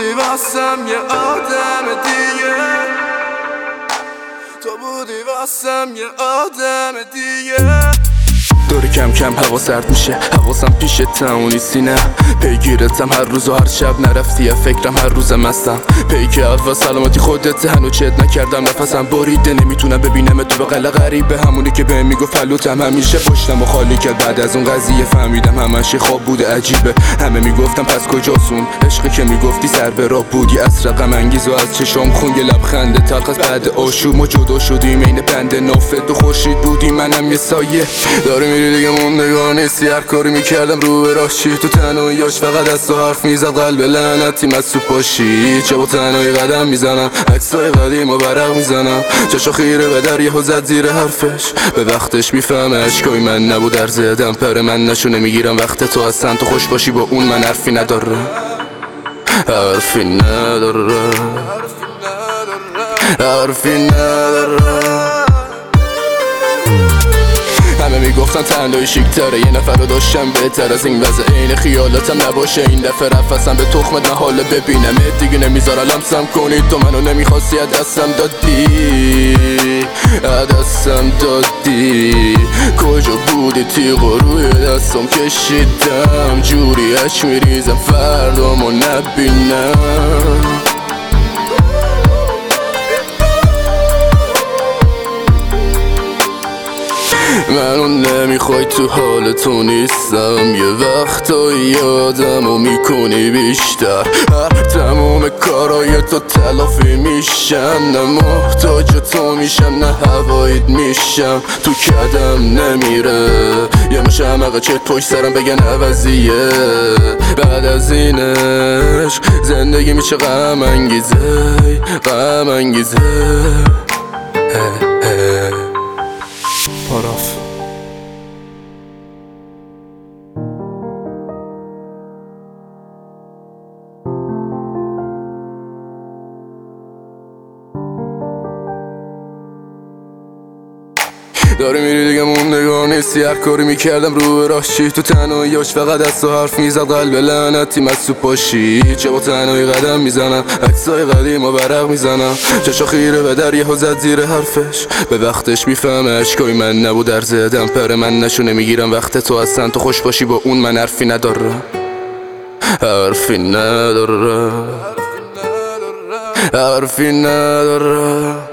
بودی واسم یه آدم دیگه، تو بودی واسم یه آدم دیگه. دور کم کم هوا سرد میشه، حواسم پیشتم و نیستی نه. پیگیرتم هر روز و هر شب، نرفتی یا فکرم هر روزم هستم. پیک اول سلامتی خودت، هنو چت نکردم نفسم بریده. نمیتونم ببینم تو بغل غریبه، همونی که بهم میگفت فلوتم همیشه پشتم و خالی کرد. بعد از اون قضیه فهمیدم همش خواب بوده عجیبه. همه میگفتم پس کجاسون عشقی که میگفتی سر به راه بودی. عصر غم انگیز و از چشام خون یه لبخنده تلخ از بعد آشوب ما جدا شدیم. عین بند نافت و خورشید بودی منم یه سایه. داری میری دیگه موندگار نیستی، هر کاری میکردم رو به راه چی. تو تنهاییاش فقط از تو حرف میزد قلب لعنتی مسوب باشی. چه با تنهایی قدم میزنم، عکسای قدیم و برق میزنم. چشا خیره به در یهو زد زیر حرفش، به وقتش میفهمه اشکای من نبود در زدم. پر من نشونه میگیرم وقت تو هستن، تو خوش باشی با اون من حرفی نداره، حرفی نداره، حرفی نداره. همه میگفتن تنهایی شیک‌تره، یه نفر رو داشتم بهتر از این وضع. عین خیالاتم نباشه این دفعه رفتم به تخمت، نه حالا ببینم دیگه نمیذارم لمسم کنی. تو منو نمیخواستی دستم دادی، دستم دادی. کجا بودی تیغ و روی دستم کشیدم، جوری اش میریزم فردامو نبینم. منو نمیخوای تو حال تو نیستم، یه وقتا یادمو میکنی بیشتر. هر تموم کارای تو تلافی میشم، نه محتاج تو میشم نه هوایت میشم. تو کدم نمیره یه مشمقه چت پشت سرم بگن عوضیه. بعد از این عشق زندگی میشه غم انگیزه، غم انگیزه. پاراف داری میری دیگه موندگار نیستی، هر کاری میکردم رو به راه چی. تو تنهاییاش فقط از تو حرف میزد قلب لعنتی مسوب باشی. چه با تنهایی قدم میزنم، عکسای قدیم و برق میزنم. چشا خیره به در یهو زد زیر حرفش، به وقتش میفهمه اشکای من نبود در زدم. پر من نشونه میگیرم وقت تو هستن، تو خوش باشی با اون من حرفی نداره، حرفی نداره، حرفی نداره.